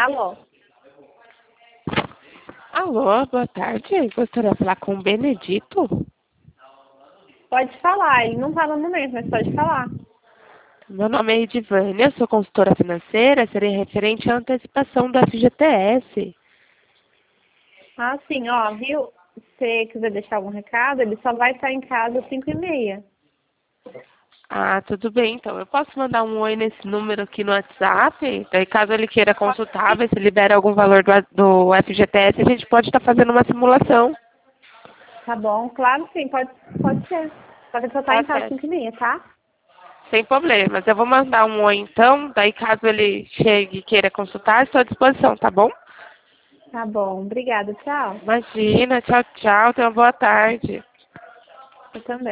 Alô? Alô, boa tarde. Gostaria de falar com o Benedito? Pode falar, ele não tá no momento, mas pode falar. Meu nome é Edivânia, sou consultora financeira, seria referente à antecipação do FGTS. Ah, sim, ó, viu? Se você quiser deixar algum recado, ele só vai estar em casa às 5h30. Ah, tudo bem, então. Eu posso mandar um oi nesse número aqui no WhatsApp? Daí, caso ele queira consultar, ver se libera algum valor do FGTS, a gente pode estar fazendo uma simulação. Tá bom, claro sim, pode ser. Só que ele só tá Tá em casa às certo. 5h30, tá? Sem problemas. Eu vou mandar um oi, então. Daí, caso ele chegue e queira consultar, estou à disposição, tá bom? Tá bom, obrigada, tchau. Imagina. Tchau, tchau. Tenha uma boa tarde. Eu também.